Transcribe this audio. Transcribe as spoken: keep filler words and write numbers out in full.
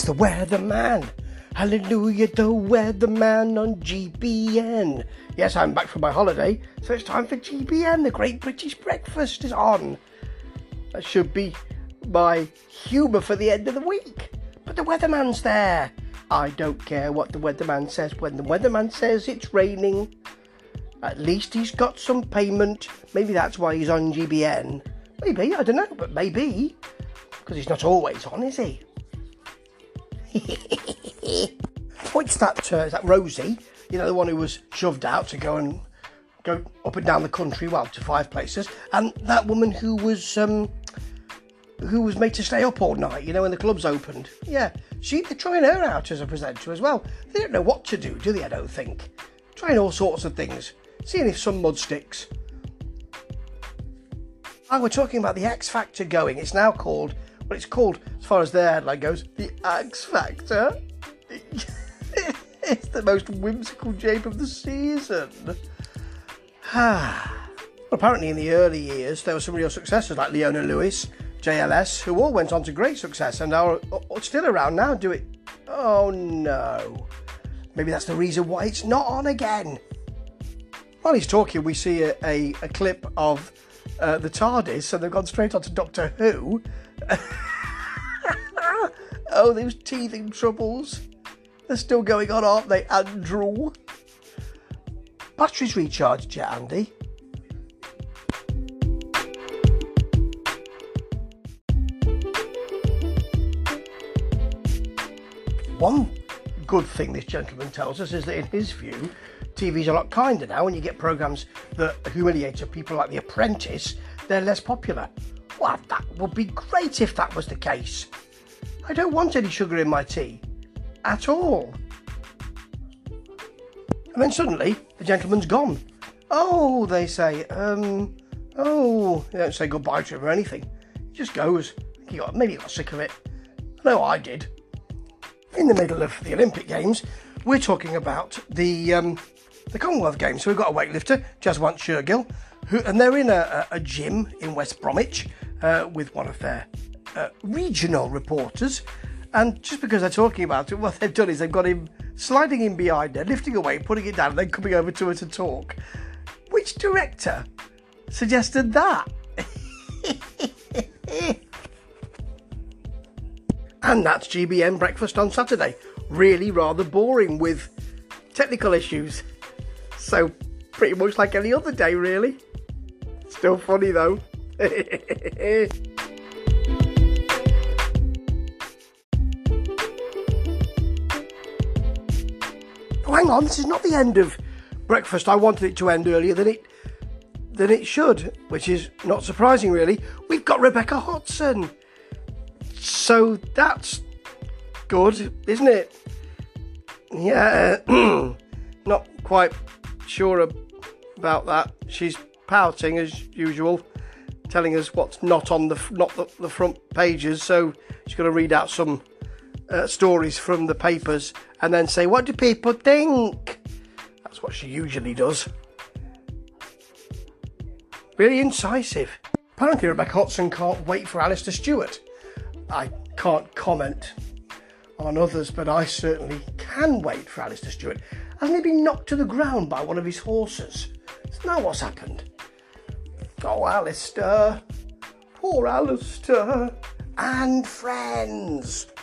the weatherman. Hallelujah, the weatherman on G B N. Yes, I'm back from my holiday, so it's time for G B N. The Great British Breakfast is on. That should be my humour for the end of the week. But the weatherman's there. I don't care what the weatherman says. When the weatherman says it's raining, at least he's got some payment. Maybe that's why he's on G B N. Maybe, I don't know, but maybe. Because he's not always on, is he? Oh, it's that, uh, that Rosie, you know, the one who was shoved out to go and go up and down the country, well, to five places, and that woman who was um, who was made to stay up all night, you know, when the clubs opened. Yeah, she, they're trying her out as a presenter as well. They don't know what to do, do they, I don't think? Trying all sorts of things, seeing if some mud sticks. Oh, we're talking about the X Factor going. It's now called, well, it's called, as far as their headline goes, the X Factor. It's the most whimsical jape of the season. Apparently in the early years there were some real successes like Leona Lewis, J L S, who all went on to great success and are still around now. Do it. Oh no. Maybe that's the reason why it's not on again. While he's talking, we see a, a, a clip of uh, the TARDIS, and they've gone straight on to Doctor Who. Oh, those teething troubles. They're still going on, aren't they, Andrew? Batteries recharged yet, Andy? One good thing this gentleman tells us is that in his view, T V's a lot kinder now. When you get programmes that humiliate people like The Apprentice, they're less popular. Well, that would be great if that was the case. I don't want any sugar in my tea. At all. And then suddenly, the gentleman's gone. Oh, they say, um, oh, they don't say goodbye to him or anything. He just goes. He got, maybe he got sick of it. I know I did. In the middle of the Olympic Games, we're talking about the um, the Commonwealth Games. So we've got a weightlifter, Jaswant Shergill, who, and they're in a, a, a gym in West Bromwich uh, with one of their uh, regional reporters. And just because they're talking about it, what they've done is they've got him sliding in behind her, lifting away, putting it down, and then coming over to her to talk. Which director suggested that? And that's G B N Breakfast on Saturday. Really rather boring with technical issues. So pretty much like any other day, really. Still funny though. Oh, hang on, this is not the end of breakfast. I wanted it to end earlier than it than it should, which is not surprising, really. We've got Rebecca Hodson. So that's good, isn't it? Yeah, not quite sure about that. She's pouting as usual, telling us what's not on the not the, the front pages. So she's going to read out some uh, stories from the papers and then say, what do people think? That's what she usually does. Really incisive. Apparently Rebecca Hodson can't wait for Alistair Stewart. I can't comment on others, but I certainly can wait for Alistair Stewart. Hasn't he been knocked to the ground by one of his horses? Isn't that what's happened? Oh, Alistair. Poor Alistair. And friends.